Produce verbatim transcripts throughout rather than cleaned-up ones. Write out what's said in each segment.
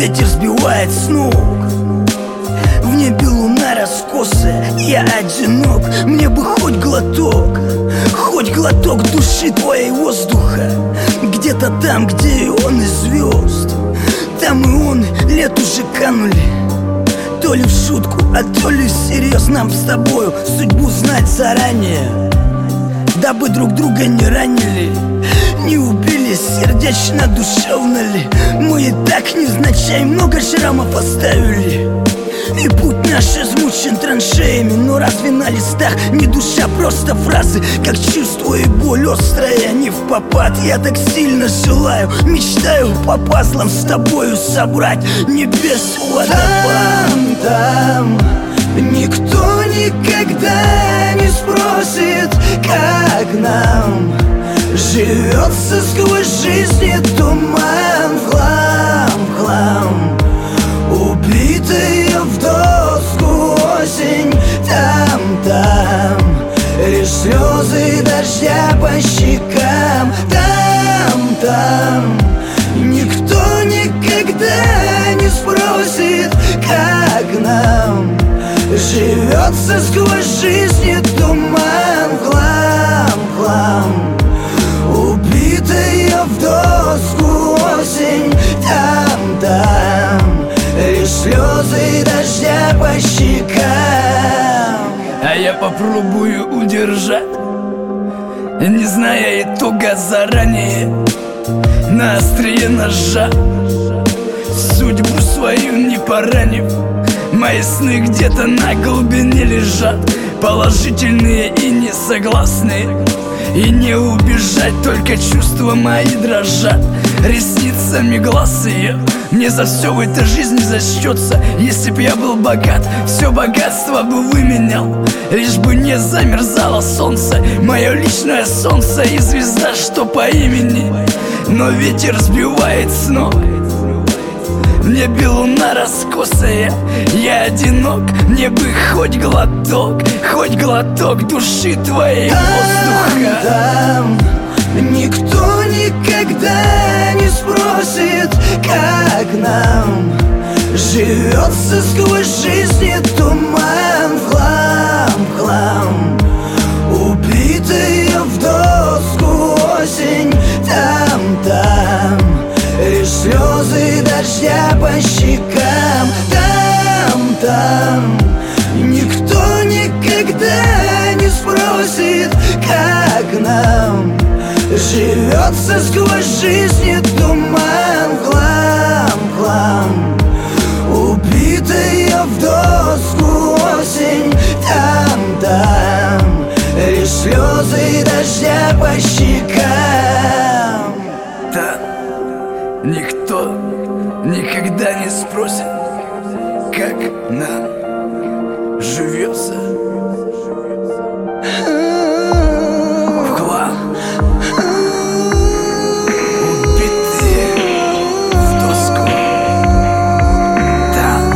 ветер сбивает с ног. В небе луна раскосая, я одинок. Мне бы хоть глоток, хоть глоток души твоей воздуха. Где-то там, где и он, и звезд. Там и он, лет уже канули. То ли в шутку, а то ли всерьез. Нам с тобою судьбу знать заранее, дабы друг друга не ранили, не убили сердечно, душевно ли. Мы и так невзначай много шрамов оставили, и путь наш измучен траншеями. Но разве на листах не душа, просто фразы, как чувство и боль острая, не впопад. Я так сильно желаю, мечтаю по пазлам с тобою собрать небес водопад. Там, там никто никогда не спросит, как нам живется сквозь жизни туман. В хлам, в хлам, убитая в доску осень. Там, там лишь слезы дождя по щекам. Там, там никто никогда не спросит, как нам живется сквозь жизни туман. В хлам, в хлам, убитая в доску осень. Там, там лишь слезы дождя по щекам. А я попробую удержать, не зная итога заранее, на острие ножа, судьбу свою не поранив. Мои сны где-то на глубине лежат, положительные и несогласные. И не убежать, только чувства мои дрожат. Ресницами глаз ее мне за все в этой жизни зачтется. Если б я был богат, все богатство бы выменял, лишь бы не замерзало солнце, мое личное солнце и звезда, что по имени. Но ветер сбивает с ног, в небе луна раскосая, я одинок. Мне бы хоть глоток, хоть глоток души твоей воздуха. Там, там никто никогда не спросит, как нам живется сквозь жизни туман. В хлам, в хлам, убитая в доску осень. Там, там лишь слезы дождя по щекам. Там, там никто никогда не спросит, как нам живется сквозь жизни туман. В хлам, в хлам, убитая в доску осень. Там, там лишь слезы дождя по щекам. Да, никто никогда не спросит, как нам живется. В хлам, убитые в доску. Там,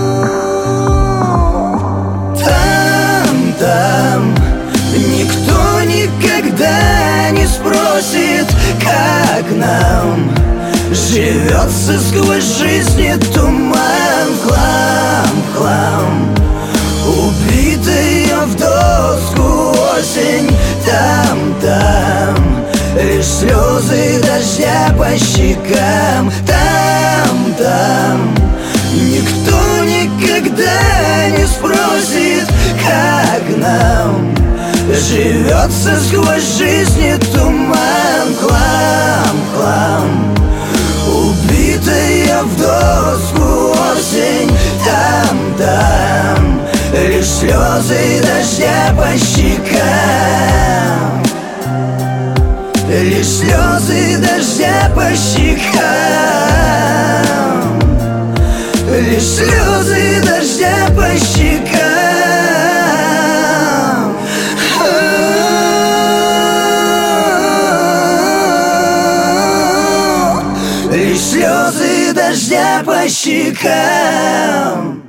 там, там никто никогда не спросит, как нам живется сквозь жизни туман. В хлам, в хлам, убитая в доску осень. Там, там лишь слезы дождя по щекам. Там, там никто никогда не спросит, как нам живется сквозь жизни туман. В хлам, в хлам, убитая в доску осень. Там, там лишь слезы дождя по щекам. Лишь слезы дождя по щекам. Лишь слезы дождя по щекам. Лишь слезы дождя по щекам.